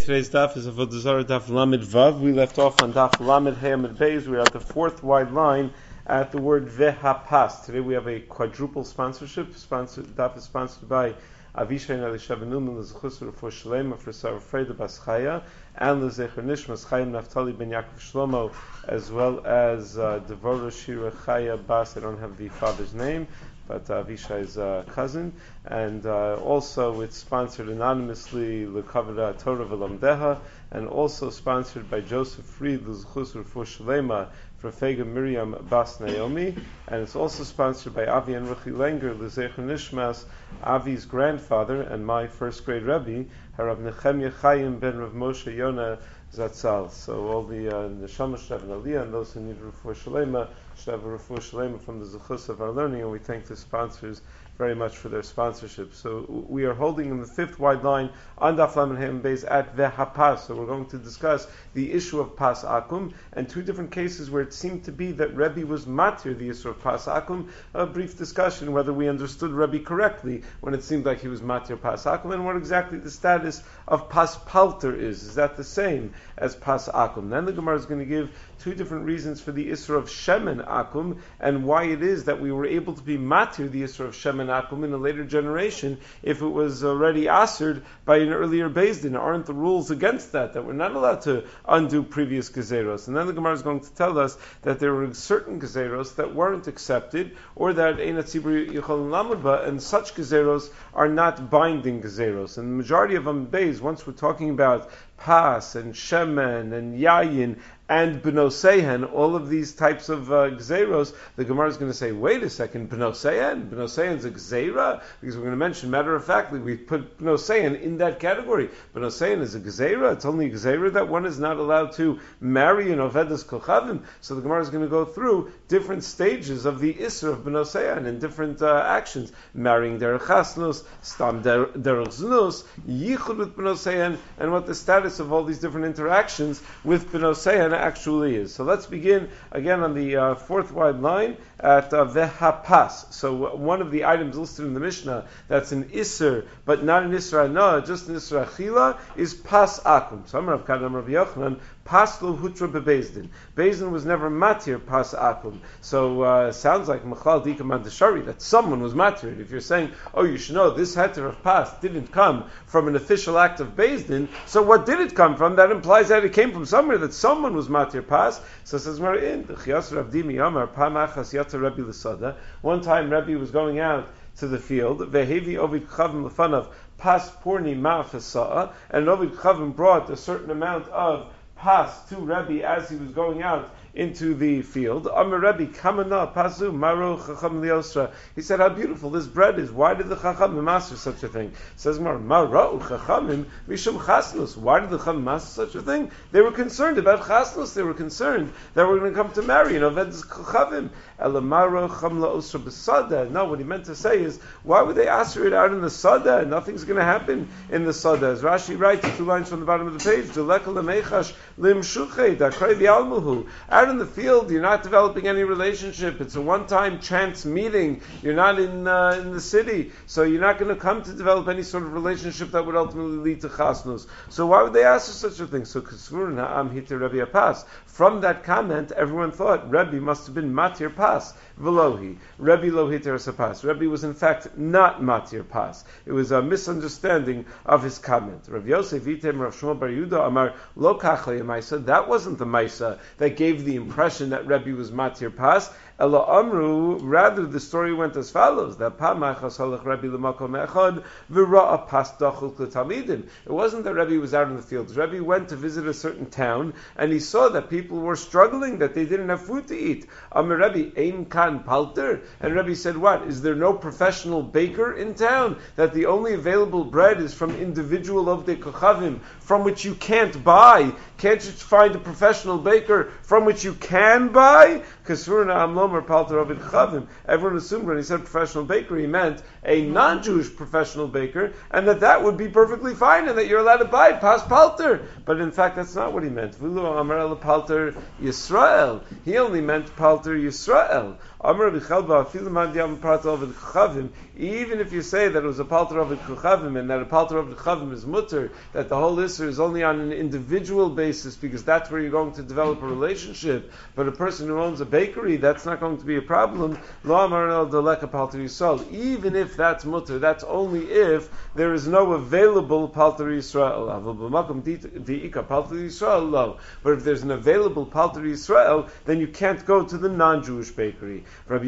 Today's daf is Avodah Zarah daf Lamed Vav. We left off on daf Lamed Hey Amud Beis. We're at the fourth wide line at the word Vehapas. Today we have a quadruple sponsorship. Daf is sponsored by Avishai Elisha ben Newman l'Zechus Refuah Shalema for Sarah Freda Bas Chaya and l'Zecher Nishmas Chaim Naftali ben Yaakov Shlomo, as well as Devora Shira Chaya Bas. I don't have the father's name, but Avishai's cousin, and also it's sponsored anonymously L'Kavod Torah V'Lamdeha, and also sponsored by Joseph Fried L'Zechus Refuah Shalema for Fega Miriam Bas Naomi, and it's also sponsored by Avi and Ruchi Lenger L'Zecher Nishmas, Avi's grandfather and my first grade Rebbe, Harav Nechemya Chaim ben Rav Moshe Yonah Zatzal. So all the Neshama should have an Aliyah, and those who need Refuah Shalema should have a Refuah Shalema from the Zechus of our learning, and we thank the sponsors very much for their sponsorship. So we are holding in the fifth wide line on Daf Lamed Hey Amud Beis at Vehapas. So we're going to discuss the issue of Pas Akum and two different cases where it seemed to be that Rebbe was matir the issue of Pas Akum. A brief discussion whether we understood Rebbe correctly when it seemed like he was matir Pas Akum, and what exactly the status of Pas Palter is. Is that the same as Pas Akum? Then the Gemara is going to give two different reasons for the Isra of Shemen Akum and why it is that we were able to be matir the Isra of Shemen Akum in a later generation if it was already assered by an earlier Beis Din. Aren't the rules against that we're not allowed to undo previous gezeros? And then the Gemara is going to tell us that there were certain gezeros that weren't accepted, or that Ein HaTzibur Yichol Lamed Ba, and such gezeros are not binding gezeros. And the majority of Amud Beis, once we're talking about Pas and Shemen and Yayin and B'nosehen, all of these types of gzeros, the Gemara is going to say, wait a second, B'nosehen's a gzera? Because we're going to mention, matter of factly, we put B'nosehen in that category. B'nosehen is a gzera. It's only a gzera that one is not allowed to marry an Ovedas Kochavim. So the Gemara is going to go through different stages of the Isra of B'nosehen and different actions. Marrying derech chasnus, stam derech znus, yichud with B'nosehen, and what the status of all these different interactions with B'nosehen actually is. So let's begin again on the fourth wide line at Vehapas. So one of the items listed in the Mishnah that's an Isser, but not an Isra Anah, just an Isra Achila, is Pas Akum. So Amar Rav Kadam Rav Yochanan, Pas lo hutra bebeis din. Beis Din was never matir Pas Akum. So sounds like Machal Dikam Adashari, that someone was matir. If you're saying, oh, you should know this heter of Pas didn't come from an official act of Beis Din, so what did it come from? That implies that it came from somewhere, that someone was matir Pas. So says Marin, one time Rebbe was going out to the field, Vehevi Ovid Chavim Lefanav Pas Purni Ma'afasa'ah, and Ovid Chavim brought a certain amount of Pas to Rebbe as he was going out into the field. Amar Rebbe, Kamana Pasu Maro Chacham Liosra. He said, how beautiful this bread is. Why did the Chachamim master such a thing? Says Maro Chachamim Mishum Chasnus. Why did the Chachamim master such a thing? They were concerned about Chasnus. They were concerned that we're going to come to marry and Oved Chachamim. Elamaro Chamla Osra Besada. No, what he meant to say is, why would they answer it out in the Sada? Nothing's going to happen in the Sada. As Rashi writes, 2 lines from the bottom of the page, Deleka Lemechash Lim Shuchay Dakrei Bialmuhu. Out in the field, you're not developing any relationship. It's a one-time chance meeting. You're not in the city, so you're not going to come to develop any sort of relationship that would ultimately lead to chasnus. So why would they ask for such a thing? So Kasvurun Ha'am Hitir Rebbe Pas. From that comment, everyone thought Rebbe must have been Matir Pas. Velohi. Rebbe Lo Hitir Sapas. Rebbe was in fact not Matir Pas. It was a misunderstanding of his comment. Rav Yosef Item Rav Shmuel Bar Yehuda Amar Lo Kachle Maisa. That wasn't the Maisa that gave the impression that Rebbe was Matir Pas. Ela Amru, rather the story went as follows: that Pamachas Halach Rebbe L'Makom Echad V'Ra'a Pas Dachul L'Talmidim. It wasn't that Rebbe was out in the fields. Rebbe went to visit a certain town, and he saw that people were struggling, that they didn't have food to eat. Amar Rebbe Ein Kan Palter, and Rebbe said, "What? Is there no professional baker in town? That the only available bread is from individual of the Kochavim, from which you can't buy? Can't you find a professional baker from which you can buy?" Everyone assumed when he said professional baker, he meant a non-Jewish professional baker, and that would be perfectly fine, and that you're allowed to buy Pas Palter. But in fact, that's not what he meant. V'lo Amar Ela Palter Yisrael. He only meant Palter Yisrael. even if you say that it was a palter of Chavim and that a palter of Chavim is mutter, that the whole Isser is only on an individual basis because that's where you're going to develop a relationship, but a person who owns a bakery, that's not going to be a problem. Lo amar el deleka palter Yisrael. Even if that's mutter, that's only if there is no available palter Yisrael. But if there's an available palter Yisrael, then you can't go to the non-Jewish bakery.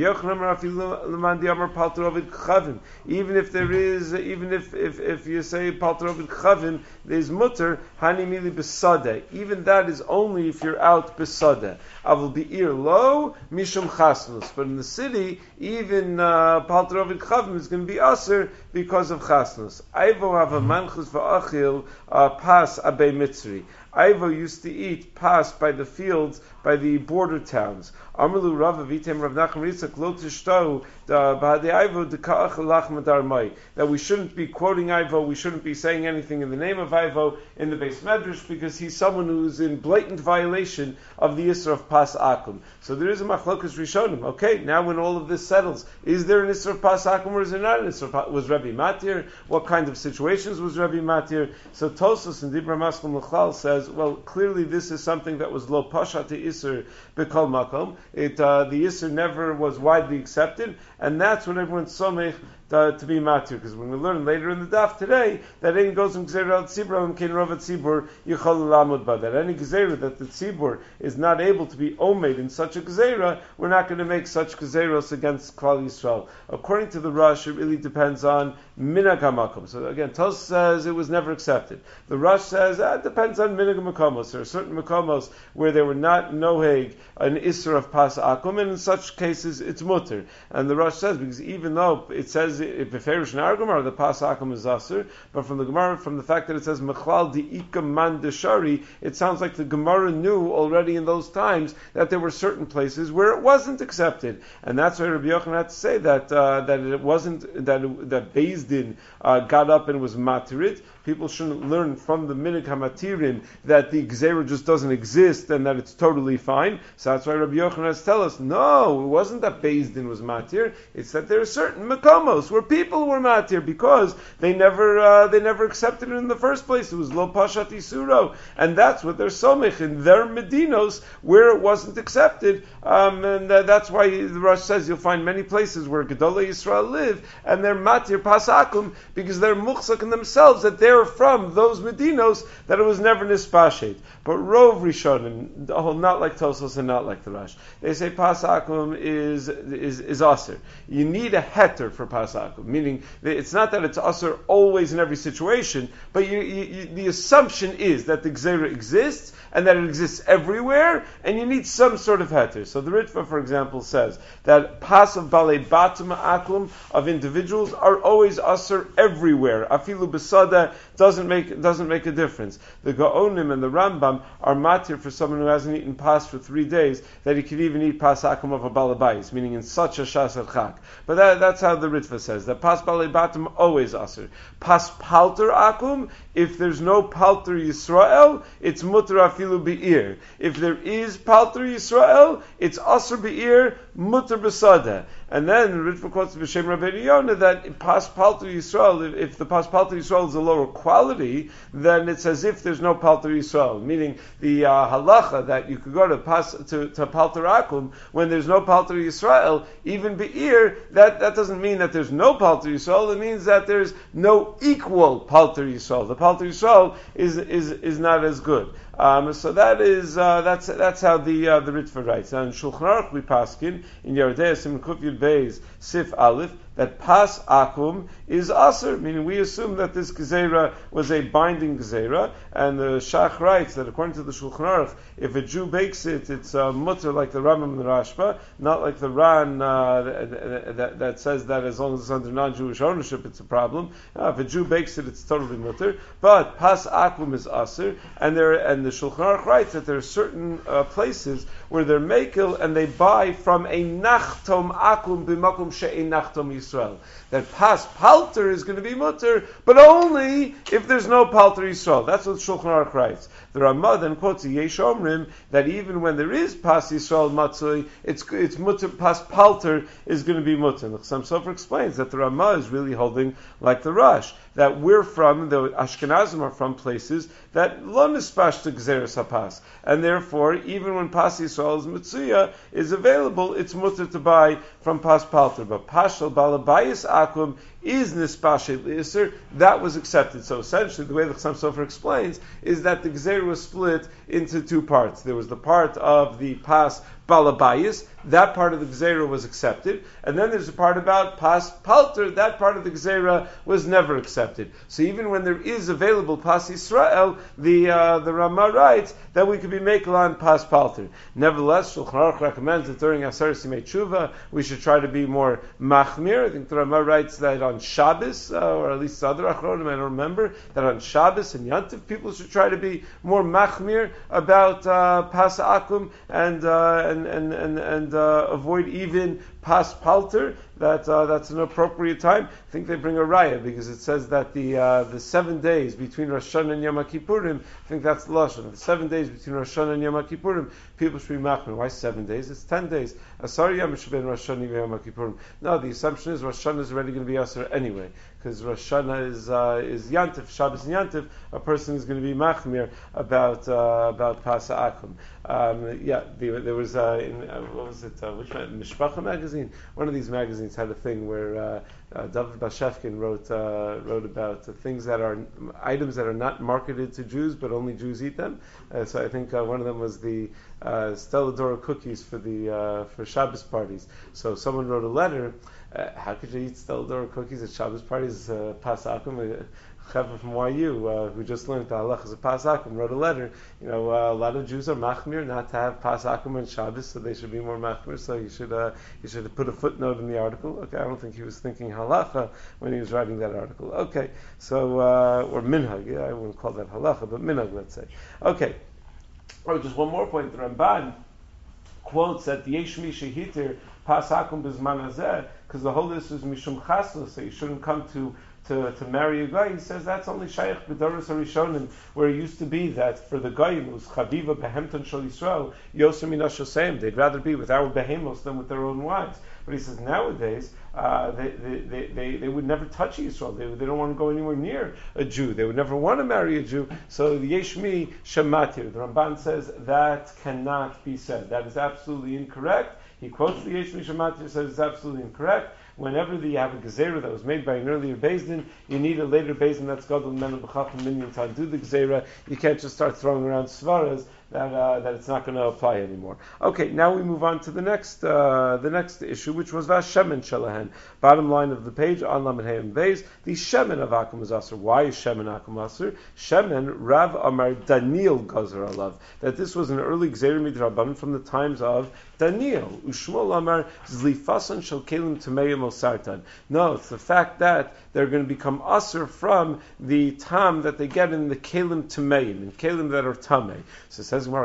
Even if there is, even if you say palter ovid chavim, there's mutter hani mili besade. Even that is only if you're out besade. Avul be'ir lo mishum chasnus. But in the city, even palter ovid chavim is going to be aser because of chasnus. Aivo have a manchus va'achil pas abe mitzri. Ivo used to eat pas by the fields, by the border towns. Amrlu Rav Avitem Rav Nachman Yitzchak lo tishtau b'hadei Ivo deka'ach lach madar mai. That we shouldn't be quoting Ivo, we shouldn't be saying anything in the name of Ivo in the Beis Medrash because he's someone who's in blatant violation of the Isser of Pas Akum. So there is a machlokas Rishonim. Okay, now when all of this settles, is there an Isser of Pas Akum or is there not an Isser of Pas? Was Rabbi Matir? What kind of situations was Rabbi Matir? So Tosfos and Dibra Maskal Mechlal says, well, clearly this is something that was lo pasha to Isser b'kol makom. The Isser never was widely accepted, and that's what everyone's somech to be matir. Because when we learn later in the daf today that any goes from gzeira al tzibur and kin rovat tzibur yichol lamud ba. That any gzeira that the tzibur is not able to be omed in such a gzeira, we're not going to make such gezeiros against Klal Yisrael. According to the Rush, it really depends on minhag hamakom. So again, Tos says it was never accepted. The Rush says it depends on minhag makomos. There are certain makomos where they were not noheg an isser of pas akum, and in such cases it's mutter. And the Rush says because even though it says if beferish in our Gemara the pas akum is aser, but from the Gemara, from the fact that it says mechlal di'ika man deshari, it sounds like the Gemara knew already in those times that there were certain places where it wasn't accepted, and that's why Rabbi Yochanan had to say that it wasn't that Beis Din got up and was matirit. People shouldn't learn from the minhag hamatirin that the gzeira just doesn't exist and that it's totally fine. So that's why Rabbi Yochanan has to tell us, no, it wasn't that Beis Din was matir. It's that there are certain makomos where people were matir because they never accepted it in the first place. It was lo pashat isuro, and that's what they're somich in their medinos where it wasn't accepted. And that's why the Rosh says you'll find many places where Gedolei Yisrael live and they're matir pasakum because they're muchzak in themselves that they're from those medinos that it was never nispashet. But Rov Rishonim, not like Tosfos and not like the Rash, they say pasakum is aser. You need a heter for pasakum, meaning it's not that it's aser always in every situation, but the assumption is that the gzeira exists and that it exists everywhere, and you need some sort of heter. So the Ritva, for example, says that pas of balei batum aklum of individuals are always aser everywhere. Afilu besada doesn't make a difference. The Gaonim and the Rambam are matir for someone who hasn't eaten pas for 3 days that he could even eat pas akum of a balabais, meaning in such a shas chak. But that's how the Ritva says that pas balei batum always aser. Pas palter akum, if there's no palter Yisrael, it's mutter afilu be'ir. If there is palter Yisrael, it's aser be'ir, mutter besada. And then Ritva quotes B'Shem Rabbeinu Yonah that pas palter Yisrael, if the pas palter Yisrael is a lower quality, then it's as if there's no palter Yisrael. Meaning the halacha that you could go to palter akum when there's no palter Yisrael, even be'ir, that doesn't mean that there's no palter Yisrael. It means that there's no equal palter Yisrael. The palter Yisrael is not as good. So that's how the Ritva writes. Now in Shulchan Aruch we paskin in Yerodei Sim Kuf Yud Beis Sif Aleph that pas akum is aser, meaning we assume that this gezeira was a binding gezeira, and the Shach writes that according to the Shulchan Aruch, if a Jew bakes it, it's mutter like the Rambam and the Rashba, not like the Ran that says that as long as it's under non-Jewish ownership, it's a problem. If a Jew bakes it, it's totally mutter. But pas akum is aser, and the Shulchan Aruch writes that there are certain places where they're mekel and they buy from a nachtom akum b'makom she'ein nachtom Yisrael. That pas palter is going to be mutter, but only if there's no palter Yisrael. That's what Shulchan Aruch writes. The Ramah then quotes the Yesh Omrim that even when there is pas Yisrael matzui, it's mutter, pas palter is going to be mutter. The Chassam Sofer explains that the Ramah is really holding like the Rash, that we're from, the Ashkenazim are from places that lo nispash to Gzeres HaPas, and therefore even when pas Yisrael's Mitzuya is available, it's mutter to buy from pas palter. But pashal balabayis akum is nispashet l'isser, that was accepted. So essentially, the way the Chassam Sofer explains is that the Gzeir was split into two parts. There was the part of the pas balabayis, that part of the Gzeira was accepted, and then there's a part about pas palter, that part of the Gzeira was never accepted. So even when there is available pas Yisrael, the Ramah writes that we could be mekel on pas palter. Nevertheless, Shulchan Aruch recommends that during Aseres Yimei Tshuva we should try to be more machmir. I think the Ramah writes that on Shabbos, or at least other achronim, I don't remember, that on Shabbos and Yantiv people should try to be more machmir about pas akum and avoid even pas palter. That's an appropriate time. I think they bring a raya because it says that the 7 days between Rosh Hashanah and Yom Kippurim, I think that's the lashon. The 7 days between Rosh Hashanah and Yom Kippurim, people should be machmir. Why 7 days? It's 10 days. Asar Yom should be in Rosh Hashanah and Yom Kippurim. No, the assumption is Rosh Hashanah is already going to be asar anyway, because Rosh Hashanah is Yantif, Shabbos and Yantif. A person is going to be machmir about pas akum. There was what was it? Which Mishpacha magazine? One of these magazines had a thing where David Bashevkin wrote about things that are items that are not marketed to Jews, but only Jews eat them. So I think one of them was the Stella Dora cookies for Shabbos parties. So someone wrote a letter. How could you eat Stella Dora cookies at Shabbos parties? Pas akum. Chevra from YU, who just learned the halach as a pas akum, wrote a letter. A lot of Jews are machmir not to have pas akum on Shabbos, so they should be more machmir. So you should put a footnote in the article. Okay, I don't think he was thinking halacha when he was writing that article. Okay, so or minhag, I wouldn't call that halacha, but minhag, let's say. Okay, just one more point. The Ramban quotes that the Yesh Mi Shehitir pas akum b'zman hazeh, because the whole list is mishum chasna, so you shouldn't come to marry a guy. He says that's only shaykh b'doros harishonim, where it used to be that for the guy who was chaviva behemton shel Yisrael yoser min hashosayim, they'd rather be with our behemos than with their own wives. But he says nowadays they would never touch Yisrael. They don't want to go anywhere near a Jew. They would never want to marry a Jew. So the Yeshmi Shematir, the Ramban says that cannot be said. That is absolutely incorrect. He quotes the Yeshmi Shematir, says it's absolutely incorrect. Whenever you have a gezerah that was made by an earlier beis din, you need a later beis din that's gadol menu b'chacham minyan to undo the gezerah. You can't just start throwing around svaras that it's not going to apply anymore. Okay, now we move on to the next issue, which was Vashemen Shalahan. Bottom line of the page on Lamed Hey and Beis, the Shemen of Akum is Asr. Why is Shemen Akum Asr? Shemen Rav Amar Daniel Gazer Alav. That this was an early Gzeir Midrabanan from the times of Daniel. Ushmol Amar Zlifasan Shel Kelim Tameyim Osartan. No, it's the fact that they're going to become Asr from the tam that they get in the Kelim Tameyim, in Kelim that are Tamei. So it says,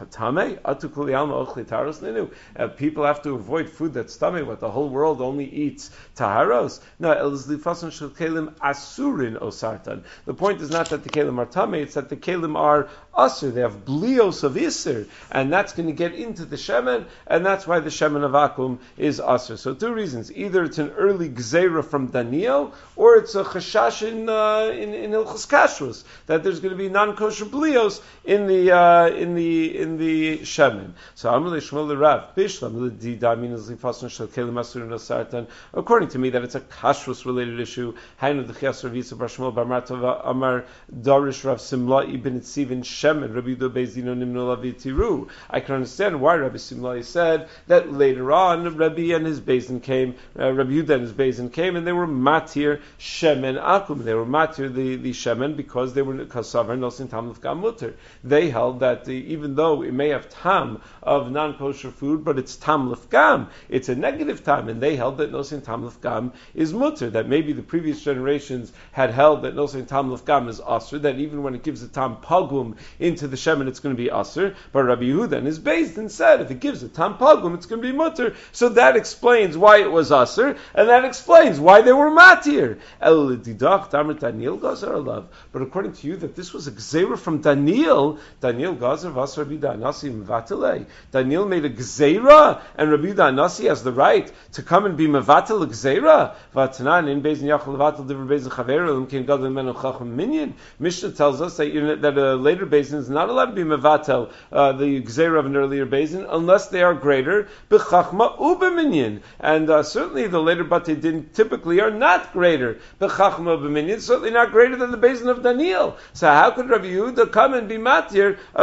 people have to avoid food that's tamei. What, the whole world only eats taharos? No, asurin osartan. The point is not that the kelim are tamei; it's that the kelim are asur. They have blios of isur, and that's going to get into the shemen, and that's why the shemen of akum is asur. So two reasons: either it's an early gzeira from Daniel, or it's a chashash in Hilchos Kashrus that there's going to be non-kosher blios in the shemen. So Amalei Shmuel Rav Bishlam Didamin Zlifason Shel Kelim Asur Nosartan. According to me, that it's a kashrus related issue. Hainu D'Chias Rav Yitzchak Bar Shmuel Bar Martava Amar Darish Rav Simla Ibn Tzivin Shemen Rabbi Yehuda Bezdino Nimnu Lavi Tiru. I can understand why Rabbi Simla said that later on Rabbi and his Bezdin came, Rabbi Yehuda and his Bezdin came, and they were matir shemen akum. They were matir the shemen because they were kasavar nosin tam lefgam mutter. They held that even though it may have tam of non-kosher food, but it's tam lefgam, it's a negative tam, and they held that nosin tam lefgam is mutter. That maybe the previous generations had held that nosin tam lefgam is asr, that even when it gives a tam pagum into the shemen, it's going to be asr. But Rabbi Yehuda and his Beis Din said if it gives a tam pagum, it's going to be mutter. So that explains why it was asr, and that explains why they were matir. El didach damar Daniel gazar alav. But according to you, that this was a gzeira from Daniel gazar vas Rabbi Danasi mevatel. Daniel made a gzeira, and Rabbi Danasi has the right to come and be mevatel a gzeira. Vatanan in Beis Din yachol levatel divrei Beis Din chaveru l'mkein gadol menu chacham minyan. Mishnah tells us that a later Beis Din is not allowed to be mevatel the gzeira of an earlier Beis Din unless they are greater b'chachma u'b'minyan. And certainly the later Batei Din typically are not greater b'chachma u'b'minyan, certainly not greater than the Beis Din of Daniel. So how could Rabbi Yehuda come and be matir the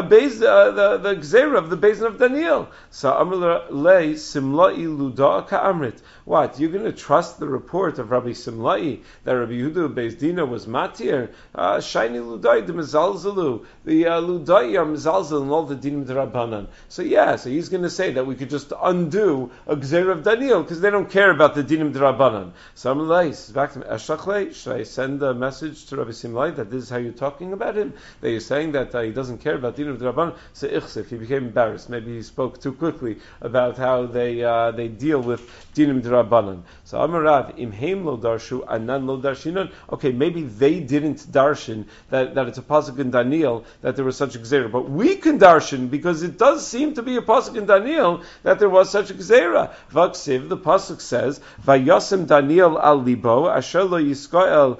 gzeira of the Beis Din of Daniel? So Amr lei simla'i luda ka'amrit. What, you're going to trust the report of Rabbi Simla'i that Rabbi Yehuda Beis Dina was matir? Shiny ludai de mezalzalu. The ludai are mezalzal in all the dinim d'Rabbanan. So he's going to say that we could just undo a gzeira of Daniel because they don't care about the dinim d'Rabbanan. So Amr lei says back to me, Ashlachlei, should I send a message to Rabbi Simla'i that this is how you're talking about him? That you're saying that he doesn't care about dinim d'Rabbanan? So Ichsef, he became embarrassed. Maybe he spoke too quickly about how they deal with dinim d'Rabbanan. So Amarav imheim lo darshu anan lo darshinan. Okay, maybe they didn't darshan that it's a pasuk in Daniel that there was such a gzeira, but we can darshan because it does seem to be a pasuk in Daniel that there was such a gzeira. Vaksiv, the pasuk says, "Vayasem Daniel al libo asher lo yiskoel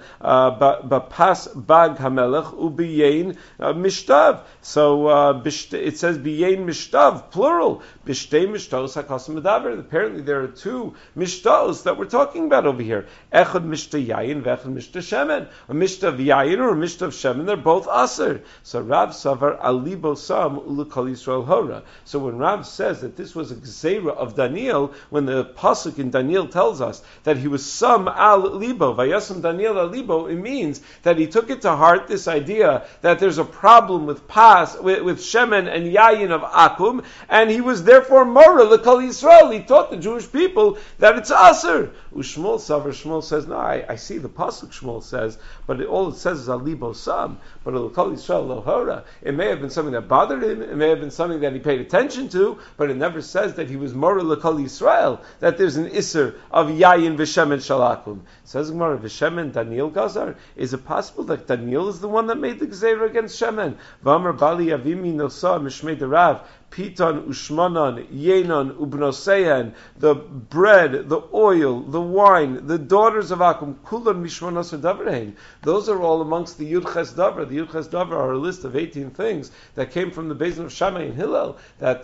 bapas bag hamelech ubiyein mishtav." So it says biyein mishtav plural. Bishtei mishtos hakasim medaber. Apparently there are two mishtos that we're talking about over here. Echad mishta yayin, v'echad mishta shemen. A mishta of yayin or a mishta of shemen, they're both aser. So Rav savar alibo sam ulukal Yisrael hora. So when Rav says that this was a gzeira of Daniel, when the pasuk in Daniel tells us that he was sam al libo, vayasam Daniel al libo, it means that he took it to heart, this idea that there's a problem with with shemen and yayin of akum, and he was therefore mora l'kal Yisrael. He taught the Jewish people that it's aser. Ushmol savar, Shmuel says, no, I see the pasuk Shmuel says, but all it says is alibo sam, but l'kal Yisrael lohora. It may have been something that bothered him, it may have been something that he paid attention to, but it never says that he was mora l'kal Yisrael, that there's an iser of yayin v'shemen shalakum. Says Gemara, v'shemen Daniel gazar. Is it possible that Daniel is the one that made the gzeira against shemen? V'amar bali avimi nosa mishmei derav. Piton, Ushmanan, Yenon, Ubnoseyan, the bread, the oil, the wine, the daughters of Akum, Kulan Mishmanas Davarhein. Those are all amongst the Yud Ches Davar. The Yud Ches Davar are a list of 18 things that came from the Beis Din of Shammai and Hillel. The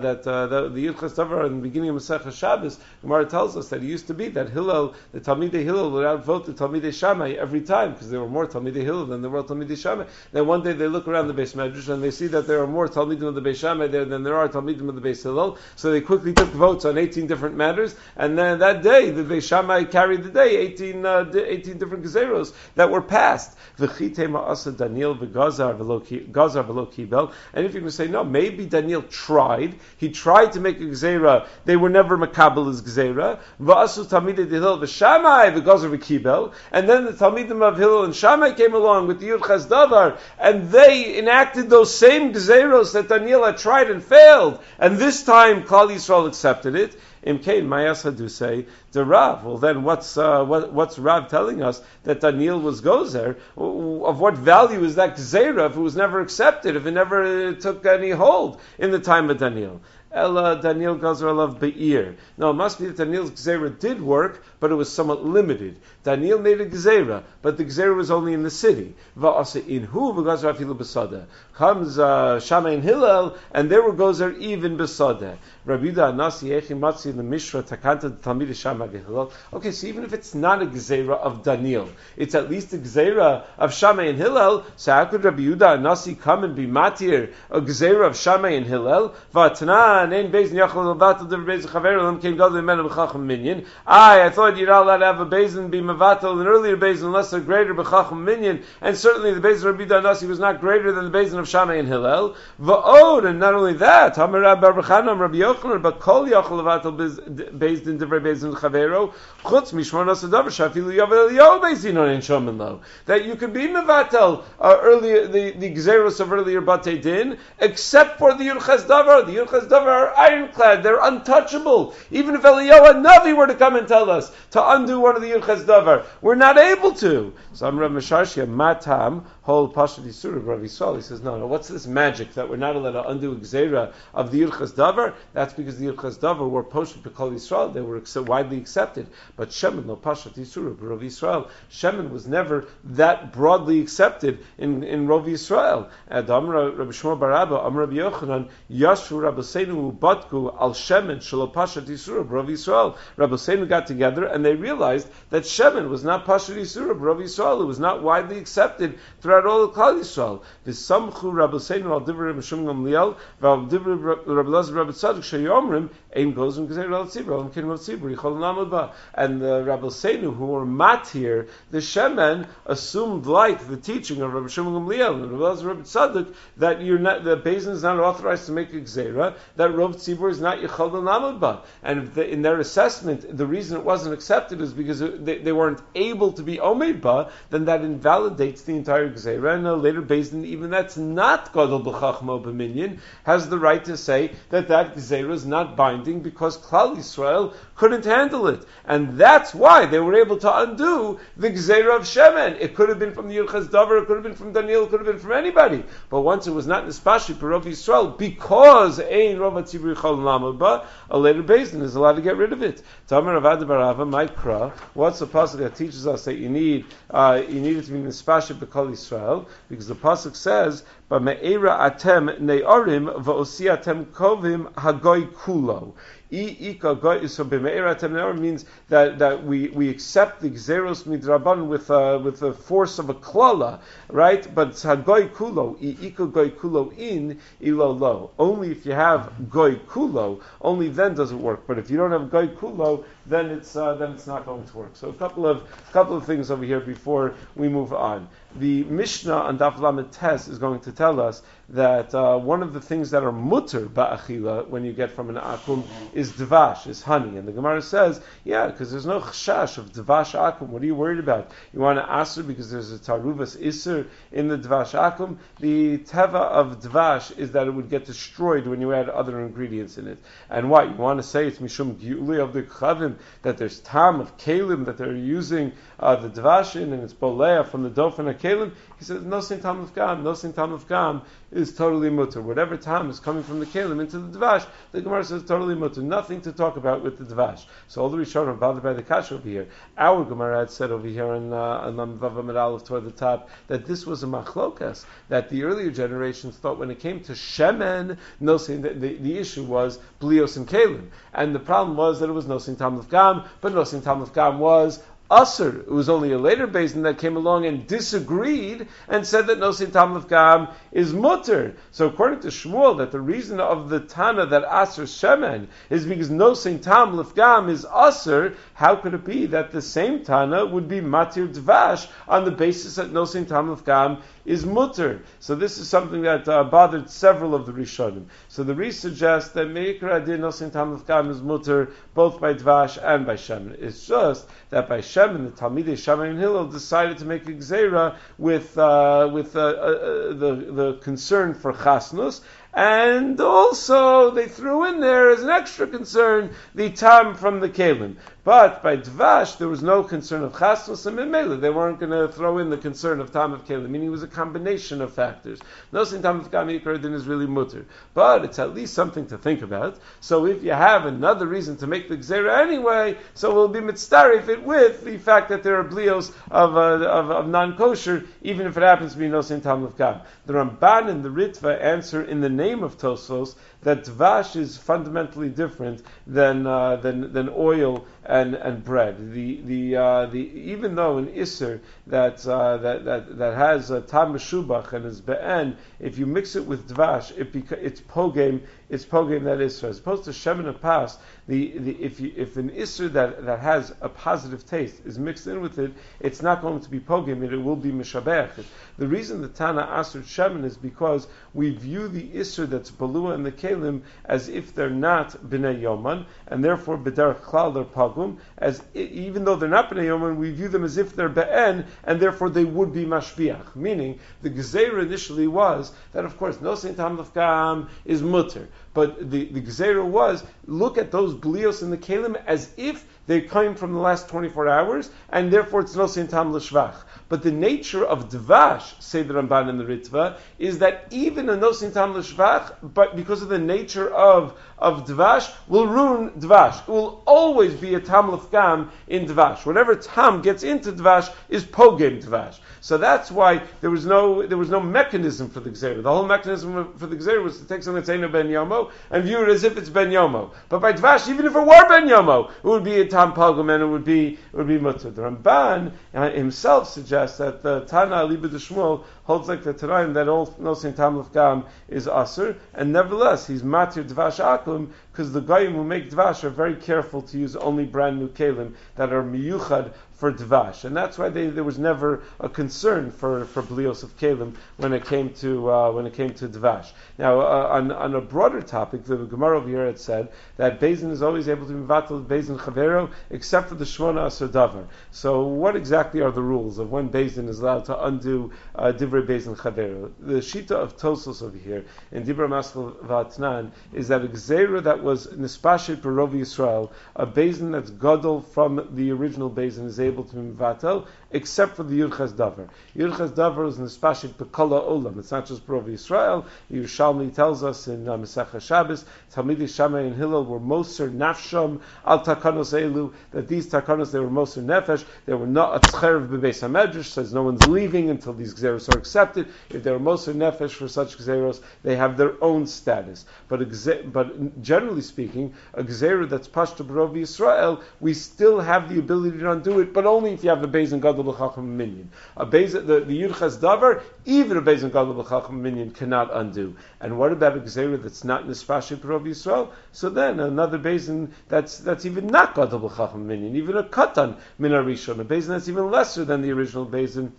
Yud Ches Davar in the beginning of Masechah Shabbos, Gemara tells us that it used to be that Hillel, the Talmidei Hillel, would outvote the Talmidei Shammai every time because there were more Talmidei Hillel than there were Talmidei Shammai. Then one day they look around the Beis Medrash and they see that there are more Talmidim of the Beis Shammai there than there are Talmidim of the Beis Hillel, so they quickly took votes on 18 different matters, and then that day the Beis Shammai carried the day, 18 different gezeros that were passed. V'chitema asa Daniel v'gazar v'lo kibel. And if you're going to say no, maybe Daniel tried. He tried to make a gezerah. They were never makabel as gezerah. V'asu Talmidei Hillel v'Shammai v'gazar v'kibel. And then the Talmidim of Hillel and Shammai came along with the Yud Ches Davar, and they enacted those same gezeros that Daniel had tried and failed. And this time, Klal Yisrael accepted it. Imkein Mayas Hadusei the Rav. Well, then what's Rav telling us that Daniel was gozer? Of what value is that gzeira if it was never accepted, if it never took any hold in the time of Daniel? Ella Daniel Gazer Alav Be'ir. No, it must be that Daniel's Gzeira did work, but it was somewhat limited. Daniel made a Gzeira, but the Gzeira was only in the city. Va'asa inhu v'gazer afilu b'sadeh. Comes Shammai and Hillel, and there were Gozer even b'sadeh. Rabbi Yehuda Anasi Echim Matzi in the Mishra Takanta Talmidei Shammai v'Hillel. Okay, so even if it's not a Gzeira of Daniel, it's at least a Gzeira of Shammai and Hillel. So how could Rabbi Yehuda Anasi come and be matir a Gzeira of Shammai and Hillel? Va'tanan I thought you're not allowed to have a Bezdin be Mavatal an earlier Bezdin unless they're greater B'chacham Minyan, and certainly the Bezdin of Rabbi Danasi was not greater than the Bezdin of Shammai and Hillel. V'od, and not only that, Hamar Rabbi Chanan, Rabbi Yochanan, but Kol Yachol Levatal Bezdin Divrei Bezdin Chavero, Chutz Mishmar Nasadavar Shafilu Yavel Eliyahu Bezdin on Shomen Lo. That you can be Mavatal earlier the Gzeros of earlier Batei Din, except for the Yurches Davar. The Yurches Davar are ironclad; they're untouchable. Even if Eliyahu Navi were to come and tell us to undo one of the Yurches Davar, we're not able to. So I'm Rav Mesharshia Matam whole Pashat Yisur of Rav Yisrael. He says, no, what's this magic that we're not allowed to undo Gzeira of the Yurches Davar? That's because the Yurches Davar were Poshet B'Kol Yisrael; they were widely accepted. But Shemin no Pashat Yisur of Rav Yisrael. Shemin was never that broadly accepted in Rav Yisrael. And Amar Rabbi Shmuel bar Abba, Amar Rabbi Yochanan, Yashvu Rabbeinu Batku al Shemin Shelo Pashat Yisur of Rav Yisrael. Rabbeinu got together and they realized that Shemin was not Pashat Yisur of Rav Yisrael. It was not widely accepted throughout all of Klal Yisrael. V'samchu Rabbeinu al Divrei Rabbi Shimon Gamliel v'al Divrei Rabbi Elazar Rabbi Tzadok sheyomrim ein gozim gzeir al tzibur al kin tzibur yichol namod ba. And the Rabbeinu who were matir the Shemen assumed, like the teaching of Rabbi Shimon Gamliel and Rabbi Elazar Rabbi Tzadok, that the Beis Din is not authorized to make a gzeira, that Rov Tzibur is not yichol namod ba. And in their assessment, the reason it wasn't accepted is because they weren't able to be omeid ba. Then that invalidates the entire gzeira. And a later Beis Din, even that's not gadol b'chachma b'minyan, has the right to say that gzeira is not binding because Klal Yisrael couldn't handle it, and that's why they were able to undo the gzeira of Shemen. It could have been from the Yurches Davar, it could have been from Daniel, it could have been from anybody. But once it was not nispashi for Rav Yisrael, because ein Rav Tzibur yichol lamod ba, a later Beis Din is allowed to get rid of it. Tamar Avad bar Ava Maikra. What's the pasuk that teaches us that you need it to be nispashi b'Kol Yisrael? Because the pasuk says, "B'me'era atem ne'arim v'osi atem kovim hagoy kulo." So b'me'era atem ne'arim means that we accept the gzeros midrabanan with the force of a klala, right? But it's hagoy kulo, i'ika goy kulo in ilo lo. Only if you have goy kulo, only then does it work. But if you don't have goy kulo, then it's not going to work. So a couple of things over here before we move on. The Mishnah on Daf Lamed Tes is going to tell us that one of the things that are mutter ba'achila when you get from an akum is dvash, is honey. And the Gemara says, yeah, because there's no chashash of dvash akum. What are you worried about? You want to aser because there's a taruvas iser in the dvash akum. The teva of dvash is that it would get destroyed when you add other ingredients in it. And what? You want to say it's mishum giuli of the chavim, that there's tam of kalim that they're using the dvash in, and it's bolea from the dofen of kalim. He says, no sin tam of gam, no sin tam of gam is totally mutter. Whatever tam is coming from the kalim into the dvash, the Gemara says totally mutter. Nothing to talk about with the dvash. So all the Rishonim are bothered by the kasha over here. Our Gemara had said over here in Lam Vav Amud Aleph toward the top that this was a machlokas, that the earlier generations thought when it came to shemen, no sin, the issue was blios and kalim. And the problem was that it was no sin tam of gam, but no sin tam of gam was Asr. It was only a later Beis Din that came along and disagreed and said that Nosin Tam of Gam is mutter. So according to Shmuel, that the reason of the Tana that Asr Shemen is because Nosin Tam of Gam is Asr. How could it be that the same Tana would be Matir Dvash on the basis that Nosin Tam of Gam is mutter? So this is something that bothered several of the Rishonim. So the Rish suggests that Meikra Adin Nosin Tam of Gam is mutter both by Dvash and by Shemen. It's just that by Shemen, the Talmidei Shammai and Hillel decided to make a gzeira with the concern for chasnus, and also they threw in there as an extra concern the tam from the kalim. But by Dvash, there was no concern of chasnus and memela. They weren't going to throw in the concern of tam of kalim, meaning it was a combination of factors. Nosin tam of gam yikar din is really mutter, but it's at least something to think about. So if you have another reason to make the gzeira anyway, so we'll be mitzdarif it with the fact that there are blios of non-kosher, even if it happens to be nosin tam of gam. The Ramban and the Ritva answer in the name name of Tosfos that dvash is fundamentally different than oil and bread. Even though an iser that has a tam meshubach and is be'en, if you mix it with dvash, it's pogem that iser. As opposed to shemen and pas, if an iser that has a positive taste is mixed in with it, it's not going to be pogem, it will be mishabech. The reason the Tana asur shemen is because we view the iser that's balua and the kelim as if they're not b'nei yoman, and therefore b'derech klal they're pogum. Even though they're not b'nei yoman, we view them as if they're be'en, and therefore they would be mashbiach. Meaning, the gezeira initially was that, of course, no sein tam lefkam is mutter, but the gezeira was, look at those blios in the kelim as if they came from the last 24 hours, and therefore it's no sein tam l'shvach. But the nature of dvash, say the Ramban and the Ritva, is that even a no sein tam l'shvach, but because of the nature of dvash, will ruin dvash. It will always be a tam l'fgam in dvash. Whatever tam gets into dvash is pogem dvash. So that's why there was no mechanism for the gzeira. The whole mechanism for the gzeira was to take something that's Eino ben yomo and view it as if it's ben yomo. But by dvash, even if it were ben yomo, it would be a tam pogem and it would be mutter. The Ramban himself suggests that the Tana Aliba de Shmuel holds like the Tanaim that all no sein tam l'fgam is asur, and nevertheless he's matir dvash akum because the goyim who make dvash are very careful to use only brand new kelim that are miyuchad for dvash, and that's why there was never a concern for blios of kelim when it came to dvash. Now, on a broader topic, the Gemara over here had said that Beis Din is always able to be mevatel Beis Din chavero except for the shmona asur davar. So, what exactly are the rules of when Beis Din is allowed to undo divrei Beis Din chavero? The shita of Tosfos over here in Dibra Maskal Vatnan is that a gzeira that was nispashit b'rov Yisrael, a Beis Din that's gadol from the original Beis Din is able to be mevatel, except for the Yurches Davar. Yurches Davar is nispashit b'kala olam. It's not just b'rov Yisrael. The Yerushalmi tells us in Masechah Shabbos, Talmidei Shammai and Hillel were moser nafsham al takanos elu, that these takanos, they were moser nefesh, they were not a tzcherev b'beis hamedrash, says no one's leaving until these gzeros are accepted. If they were moser nefesh for such gzeros, they have their own status. But generally speaking, a gzera that's pashta b'rov Yisrael, we still have the ability to undo it, but only if you have a Beis Din gadol b'chacham minyan. The Yurches Davar, even a Beis Din gadol b'chacham minyan cannot undo. And what about a gzera that's not nispashit b'rov Yisrael? So then another Beis Din that's even not gadol b'chacham minyan, even a katan min harishon, a Beis Din that's even lesser than the original Beis Din,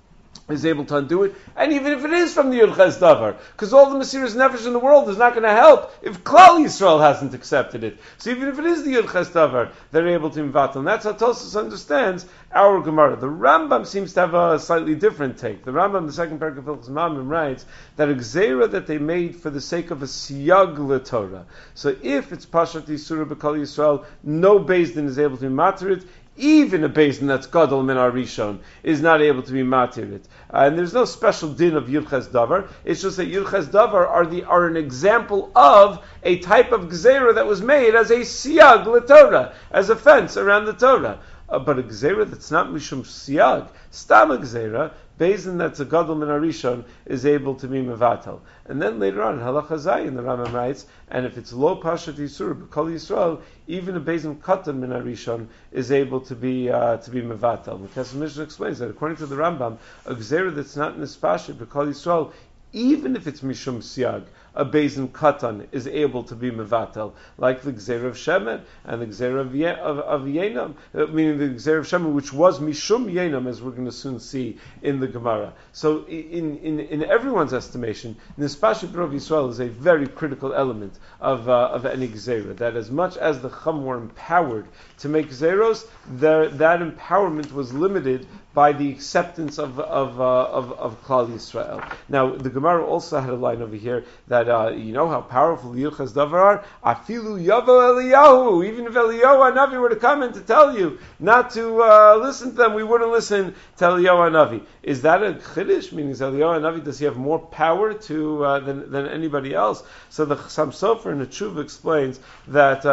is able to undo it, and even if it is from the Yurches Davar, because all the Mesiras Nefesh in the world is not going to help if Klal Yisrael hasn't accepted it. So even if it is the Yurches Davar, they're able to invatal, and that's how Tosfos understands our Gemara. The Rambam seems to have a slightly different take. The Rambam, the second paragraph of Hilchos Mamim, writes that a gzeira that they made for the sake of a siyag leTorah. So if it's Pashat Yisura b'Kal Yisrael, no Beis Din is able to matter it. Even a Beis Din that's gadol min harishon is not able to be matir it, and there's no special din of Yurches Davar. It's just that Yurches Davar are an example of a type of gzeira that was made as a siyag leTorah, as a fence around the Torah. But a gzeira that's not mishum siyag, stam a gzeira, Beis Din that's a gadol min harishon is able to be mevatel. And then later on, Halacha Zayin, the Rambam writes, and if it's lo pashat yisur b'kol Yisrael, even a Beis Din katan min harishon is able to be mevatel. The Kesef Mishnah explains that according to the Rambam, a gzeira that's not nispashit b'kol Yisrael, even if it's mishum siyag, a Beis Din katan is able to be mevatel, like the gzeira of Shemen and the gzeira of Yenam, meaning the gzeira of Shemen, which was mishum Yenam, as we're going to soon see in the Gemara. So, in everyone's estimation, nispashit b'rov Yisrael is a very critical element of any gzeira. That as much as the Chum were empowered to make gzeiros, that empowerment was limited by the acceptance of Klal Yisrael. Now, the Gemara also had a line over here that you know how powerful the Yurches Davar are. Afilu Yavo Eliyahu. Even if Eliyahu Hanavi were to come in to tell you not to listen to them, we wouldn't listen to Eliyahu Hanavi. Is that a chiddush? Meaning, Eliyahu Hanavi, does he have more power than anybody else? So the Chassam Sofer in the Tshuva explains that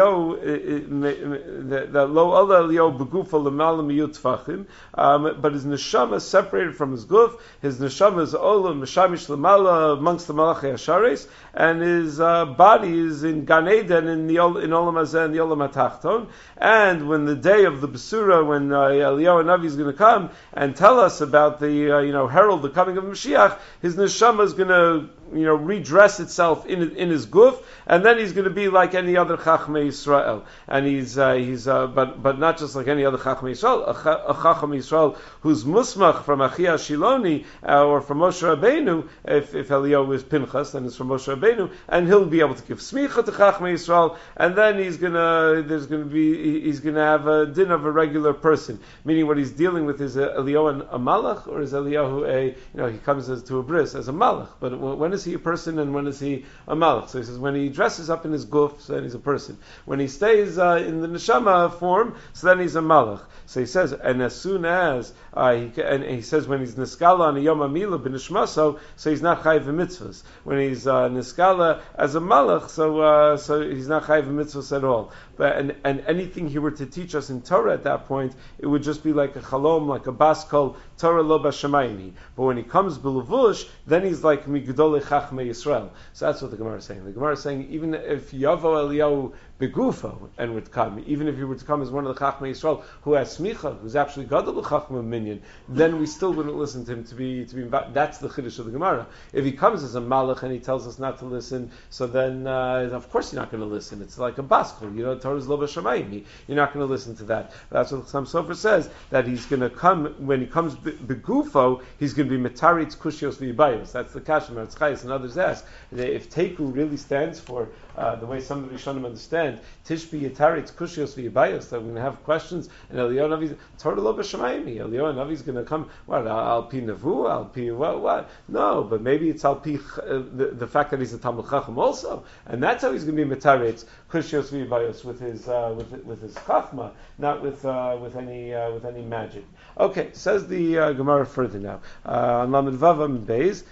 Eliyahu, that lo Allah Eliyahu begufa l'mala miyut tfachim, but his neshama is separated from his guf. His neshama is olam mishamish Sharish Lamala amongst the Malachei Hasharis, and his body is in Gan Eden in Olam Hazeh and the Olam HaTachton. And when the day of the Besura, when Eliyahu Navi is going to come and tell us about the herald the coming of Mashiach, his neshama is going to redress itself in his guf, and then he's going to be like any other Chachmei Yisrael. And he's but not just like any other Chachmei Yisrael, a Chacham Yisrael who's musmach from Achia Shiloni or from Moshe Rabbeinu. If Eliyahu is Pinchas, then it's from Moshe Rabbeinu, and he'll be able to give smicha to Chachmei Yisrael, and then he's going to have a din of a regular person. Meaning, what he's dealing with is Eliyahu a malach, or is Eliyahu he comes to a bris as a malach. But when is he a person and when is he a malach? So he says when he dresses up in his guf, so then he's a person. When he stays in the neshama form, so then he's a malach. So he says, and as soon as he says when he's niskala on a yom amila b'nishmaso, so he's not chayiv mitzvahs. When he's niskala as a malach, so he's not chayiv mitzvahs at all. But and anything he were to teach us in Torah at that point, it would just be like a chalom, like a baskol, Torah lo b'shamayni. But when he comes b'levush, then he's like migdolei chachmei Yisrael. So that's what the Gemara is saying. The Gemara is saying even if Yavo Eliyahu begufo and would come, even if he were to come as one of the chachmei Yisrael who has smicha, who's actually gadol chachmei minyan, then we still wouldn't listen to him to be. That's the chiddush of the Gemara. If he comes as a malach and he tells us not to listen, so then of course you're not going to listen. It's like a baskol, Torah's lo b'shamayim. You're not going to listen to that. That's what Chassam Sofer says, that he's going to come, when he comes begufo, he's going to be metaritz kushios v'yibayos. That's the kasha Meretz Chayes and others ask. If Teku really stands for the way some of the Rishonim understand, Tishbi Yitaritz Kushios v'Yibayos, that we're going to have questions, and Eliyahu Navi, Torah lo b'shamayim. Eliyahu Navi is going to come, what, Al Pi Nevu, Al Pi what? No, but maybe it's Al Pi the fact that he's a Talmud Chacham also, and that's how he's going to be Metaritz Kushios v'Yibayos with his Chachma, not with any magic. Okay, says the Gemara further now. On Lamed Vav Amud Beis,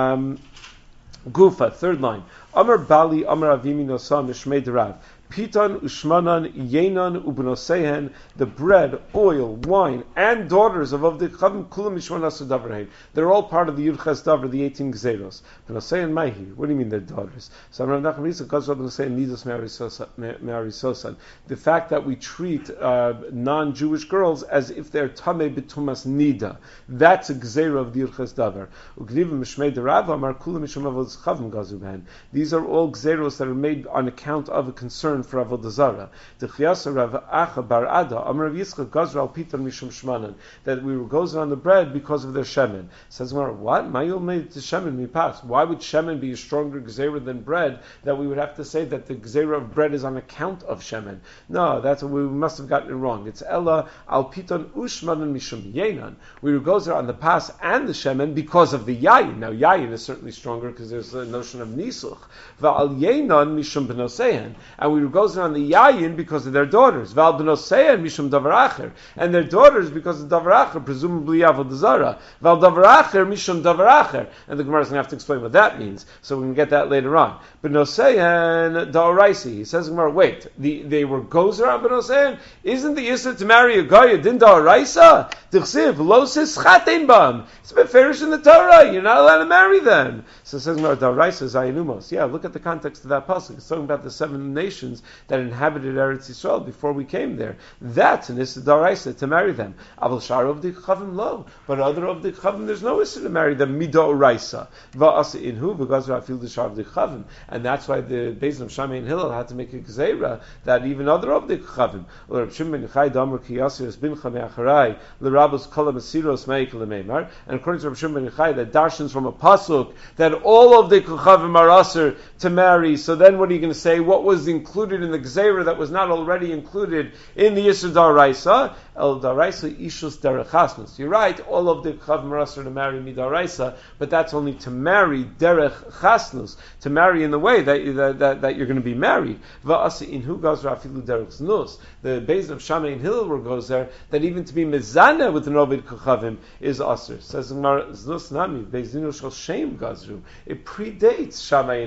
Gufa, third line. Amar Bali, Amar Avimi Nosa Mishmei Derav. Piton, Ushmanan, Yenan, Ubenosehen, the bread, oil, wine, and daughters of the Chavim Kulam Mishmanas Davarheim. They're all part of the Yudches Davar, the 18 Gzeros. Benosehen Maihi. What do you mean they're daughters? So Rav Nachman Yisrael Gazra Benosehen Nidos Me'arisosan. The fact that we treat non-Jewish girls as if they're Tameh B'tumas Nida. That's a Gzera of the Yudches Davar. Ugniv Mishmei Derav, Amar Kulam Mishmanas Chavim Gazuben. These are all Gzeros that are made on account of a concern for Avodah Zarah. D'chiyasa Rav Acha Bar Ada, Amar Rav Yitzchak Gazra al Piton Mishum Shmanan, that we were goes on the bread because of their shemen. Says what? Mayil made to shemen mipas. Why would shemen be a stronger gzeira than bread? That we would have to say that the gzeira of bread is on account of shemen. No, that's what we must have gotten it wrong. It's Ella al Piton Ushmanan Mishum Yenan. We were goes on the pas and the shemen because of the yayin. Now yayin is certainly stronger because there's a notion of nisuch. Va'al Yenan Mishum Benosehan, and we goes on the yayin because of their daughters. Val benoseyan mishum davar acher, and their daughters because of davar acher, presumably avodah zara. Val davar acher mishum davar acher, and the Gemara is going to have to explain what that means, so we can get that later on. Benoseyan da'oraisi. He says, Gemara, wait, they were gozer on benoseyan. Isn't the issur to marry a guy din da'oraisa? Dichsiv lo sischatein bam. It's a bit fairish in the Torah. You're not allowed to marry them. So it says, Gemara, da'oraisa zayinumos. Yeah, look at the context of that pasuk. It's talking about the 7 nations that inhabited Eretz Yisrael before we came there. That's an issur daraisa to marry them. Aval shar of the chavim lo, but other of the chavim there's no issur to marry them midoraisa. Va'asa inhu v'gazra afil the shar of the chavim, and that's why the Beis of Shammai and Hillel had to make a gzeira that even other of the chavim. Or Reb Shimon ben Yochai damar ki yasir bincha me'acharai l'rabos kol ha'masiros me'ik le'meimar, and according to Reb Shimon ben Yochai that darshans from a pasuk that all of the chavim are asur to marry. So then what are you going to say? What was included in the Gzeira that was not already included in the Yisur Daraisa? El Daraisa Ishus Derech. You're right, all of the Chavim are to marry Midaraisa, but that's only to marry Derech Chasnus, to marry in the way that you're going to be married. Va'asi Inhu Gazra Afilu Derech Znus. The Beis of Shammai and Hillel goes there, that even to be Mezana with an Ovid Kachavim is Asr. Says Znus Nami, Beis Dinu Shal Shem Gazru. It predates Shammai and Hillel.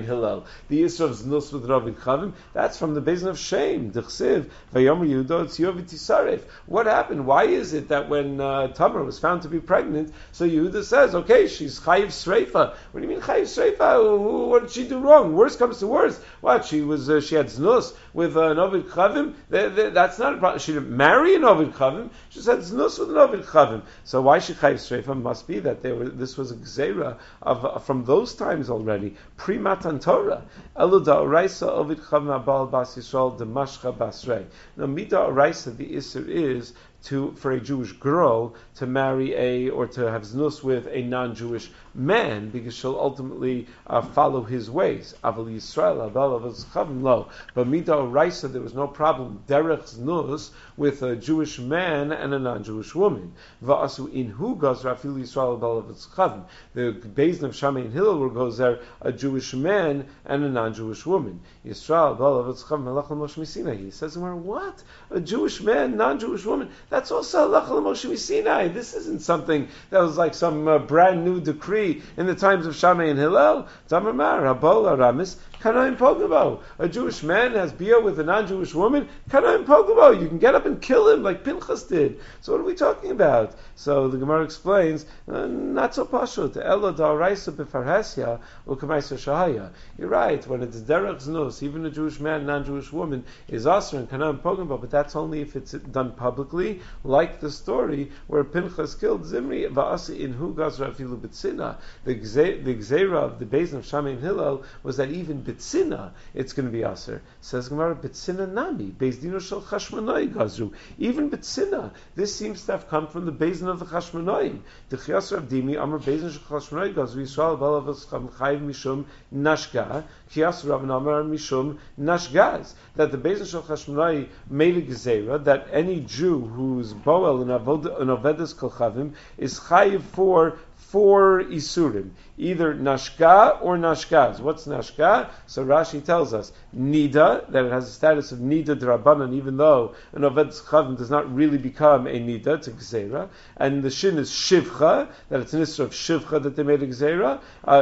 Hillel, the Yisra of Znus with Ravid Chavim, that's from the Beis of Shem. D'chsiv Vayomer Yehuda Tzio v'tisaref. What happened? Why is it that when Tamar was found to be pregnant, so Yehuda says, okay, she's Chayiv Sreifa. What do you mean Chayiv Sreifa? What did she do wrong? Worst comes to worst. What? She had Znus with an Ovid Chavim? That's not a problem. She didn't marry an Ovid Chavim. She said Znus with an Ovid Chavim. So why she Chayiv Sreifa? Must be that this was a Gzeira from those times already, pre-Matan Torah. Elu da'oraisa Ovid Chavim abal bas Yisrael demashcha basrei. Now, mida oraisa, the Isser is for a Jewish girl to marry or to have znus with a non-Jewish man, because she'll ultimately follow his ways. Aval Yisrael, Abel Avos Chavim lo. But Mida Oraisa, there was no problem derech znus with a Jewish man and a non-Jewish woman. Va'asu inhu gazra afilu Yisrael Abel Avos Chavim. The Beis of Shammai and Hillel will goes there a Jewish man and a non-Jewish woman. Yisrael Abel Avos Chavim Halach Moshe Misinai. He says, what? A Jewish man, non-Jewish woman? That's also Halach Moshe Misinai. This isn't something that was like some brand new decree in the times of Shammai and Hillel. Tamar Habola Ramis Kanaim Pogabo. A Jewish man has bia with a non-Jewish woman. Kanaim Pogabo. You can get up and kill him like Pinchas did. So what are we talking about? So the Gemara explains, not so pashut. Elo da'oraisa b'farhasya u'kamaisa shahaya. You're right. When it's derech znus, even a Jewish man, non-Jewish woman is asur and kanaim pogabo, but that's only if it's done publicly, like the story where Pinchas killed Zimri. Va'asi inhu gazra afilu b'tzina. The gzeira of the Beis of Shammai and Hillel was that even b'tzina it's going to be asur. Says Gemara, b'tzina nami Beis dino shel chashmonai gazru. Even b'tzina, this seems to have come from the Beis of the Chashmonaim. The Chias Rav Dimi Amar Beis shel Chashmonai gazru Yisrael Bal Avos Chavim Chayiv Mishum Nashga. Chias Rav Amar Mishum Nashgaz. That the Beis shel Chashmonai made a gzeira that any Jew who's boel in Avedas Kol Chavim is chayiv for four isurim, either nashka or nashkaz. What's nashka? So Rashi tells us nida, that it has the status of nida d'Rabbanan, even though an oved chavim does not really become a nida, it's a gzeira. And the shin is shivcha, that it's an isra of shivcha that they made a gzeira.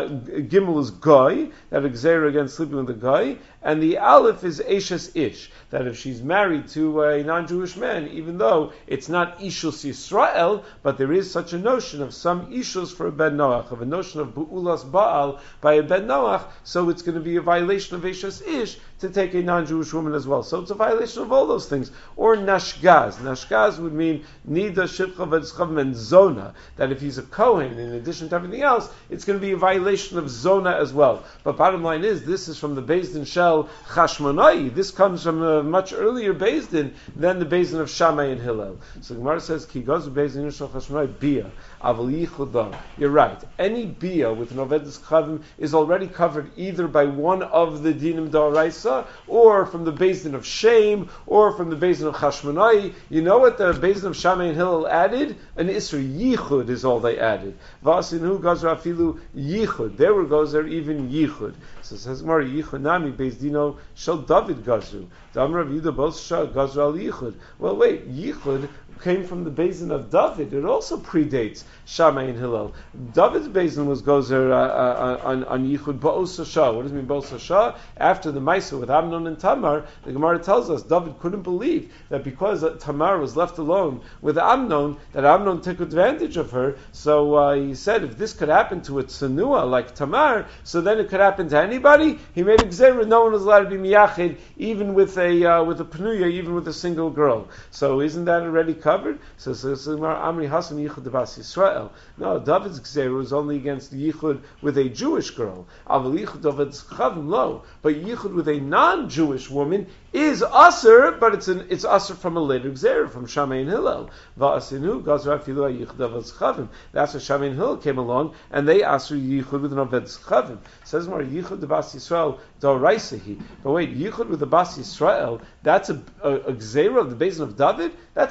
Gimel is goy, that a gzeira against sleeping with a goy. And the aleph is eshes ish, that if she's married to a non-Jewish man, even though it's not ishus Yisrael, but there is such a notion of some ishus for a ben Noach, of a notion of bu'ulas Baal by a ben Noach, so it's going to be a violation of eshes ish to take a non-Jewish woman as well. So it's a violation of all those things. Or nashgaz. Nashgaz would mean nida, shivcha, v'etzchavim, and zona, that if he's a Kohen, in addition to everything else, it's going to be a violation of zona as well. But bottom line is, this is from the Beis Din Shel Chashmonai. This comes from a much earlier Beis Din than the Beis Din of Shammai and Hillel. So Gemara says, Ki gozu Beis Din Shel Chashmonai bia, aval yichudah. You're right. Any bia with an Ovedus Chavim is already covered either by one of the Dinim D'Oraisa, or from the Beis Din of Shem, or from the Beis Din of Chashmonai. You know what the Beis Din of Shammai and Hillel added? An Isra Yichud is all they added. V'asinu gazra afilu Yichud. There goes there even Yichud. So it says Gemara, Yichud nami Beis Dino shel David gazru. Damar Yehuda both shah gazra al Yichud. Well, wait, Yichud came from the Beis Din of David. It also predates Shammai and Hillel. David's Beis Din was gozer on Yichud ba'osa shah. What does it mean ba'osa shah? After the Maisa with Amnon and Tamar, the Gemara tells us David couldn't believe that because Tamar was left alone with Amnon, that Amnon took advantage of her. So he said, if this could happen to a tsanua like Tamar, so then it could happen to anybody. He made a gzeira, no one was allowed to be miyachid, even with a penuya, even with a single girl. So isn't that already covered? So Amri Hasan Yichud Bas Yisrael. No, David's gzeira was only against Yichud with a Jewish girl. Aval Yichud David's Chavim lo, but Yichud with a non-Jewish woman is asur, but it's asur from a later gzeira, from Shammai and Hillel. Va'asinu gazra afilu Yichud David's Chavim. That's why Shammai and Hillel came along, and they asur Yichud with an Oved's Chavim. Says more Yichud Bas Yisrael D'Oraisahi. But wait, Yichud with the Bas Yisrael, that's a gzeira of the Beis Din of David. That's a din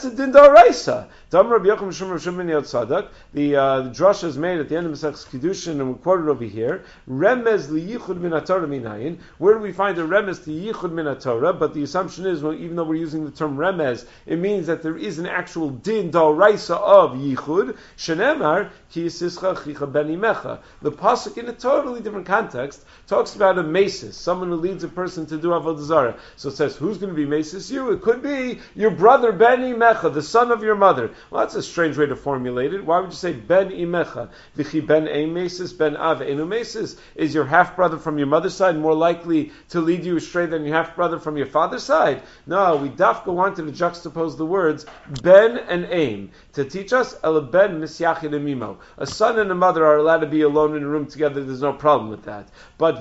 d'oraisa. The drasha is made at the end of Masechus Kiddushin, and we quoted over here. Remez liyichud min haTorah minayin. Where do we find a remez to yichud min haTorah? But the assumption is, well, even though we're using the term remez, it means that there is an actual din d'oraisa of yichud. Shenemar ki yisischa chicha ben imecha. The pasuk, in a totally different context, talks about a mesis, someone who leads a person to do avodah zarah. So it says, who's going to be mesis? You. It could be your brother ben imecha, the son of your mother. Well, that's a strange way to formulate it. Why would you say ben imecha? V'chi ben ein mesis, ben av enu mesis? Is your half brother from your mother's side more likely to lead you astray than your half brother from your father's side? No, we dafka wanted to juxtapose the words ben and ein to teach us el ben misyachid emimo. A son and a mother are allowed to be alone in a room together. There's no problem with that. But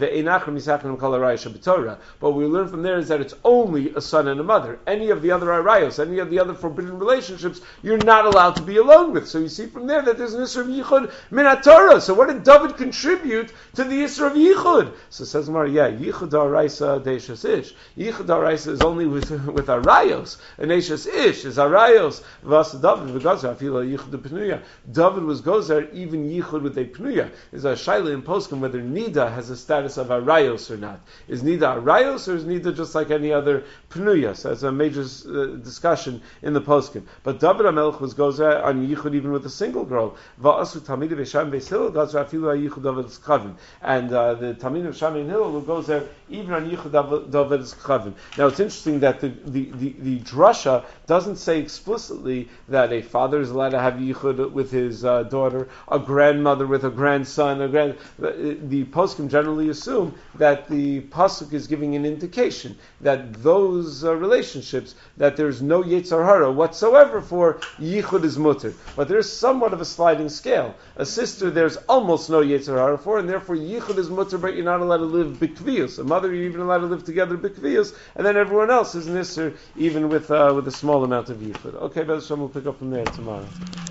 what we learn from there is that it's only a son and a mother. Any of the other arayos, any of the other forbidden relationships, you're not allowed to be alone with. So you see from there that there's an Isra of Yichud min haTorah. So what did David contribute to the Isra of Yichud? So says Mar, Yichud ha'araisa deishas ish. Yichud ha'araisa is only with arayos. And deishas ish is arayos. V'asa David v'gozer afila Yichud pnuya. David was gozer even Yichud with a pnuya. Is a shaila in poskim whether Nida has a status of arayos or not. Is Nida arayos or is Nida just like any other pnuya? So that's a major discussion in the poskim. But David HaMelech was gozer on Yichud even with a single girl. Va'asu Talmidei Beisham Beis Hillel gozer afilu Yichud David Tzchavim. And the Talmidei of Sham and Hillel will goes there even on Yichud David Tzchavim. Now it's interesting that the drasha doesn't say explicitly that a father is allowed to have Yichud with his daughter, a grandmother with a grandson. The poskim generally assume that the pasuk is giving an indication that those relationships, that there's no Yetzer Hara whatsoever for Yichud is mutter. But there's somewhat of a sliding scale. A sister, there's almost no Yetzer Hara for, and therefore Yichud is mutter, but you're not allowed to live bikviyus. A mother, you're even allowed to live together bikviyus, and then everyone else is nisser, even with a small amount of Yichud. Okay, Bez Hashem, we'll pick up from there tomorrow.